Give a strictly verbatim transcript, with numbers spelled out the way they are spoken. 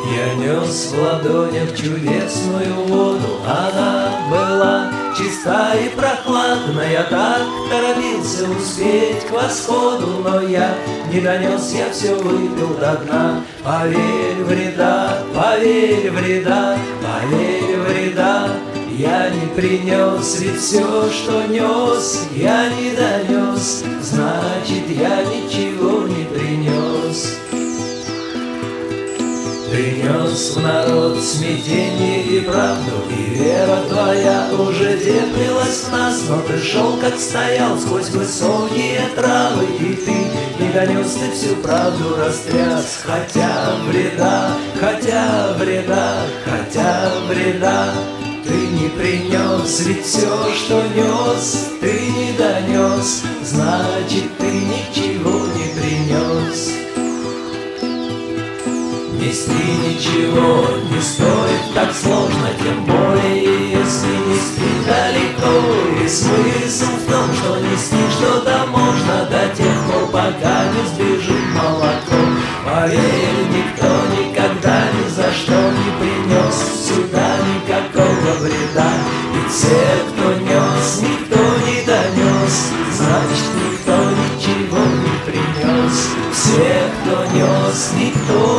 Я нес в ладонях чудесную воду, она была чиста и прохладна. Я так торопился успеть к восходу, но я не донес, я все выпил до дна. Поверь, вреда, поверь, вреда, поверь, вреда я не принес, ведь все, что нес, я не донес, значит, я ничего не принес. Принес в народ смятение и правду, и вера твоя уже теплилась в нас. Но ты шел, как стоял, сквозь высокие травы, и ты не донес, ты всю правду растряс. Хотя вреда, хотя вреда, хотя вреда ты не принес, ведь все, что нес, ты не донес, значит, ты ничего не принес. Нести ничего не стоит так сложно, тем более, если нести далеко. И смысл в том, что нести что-то можно до тех пор, пока не сбежит молоко. Поверь, никто никогда ни за что не принес сюда никакого вреда. Ведь все, кто нес, никто не донес, значит, никто ничего не принес. Все, кто нес, никто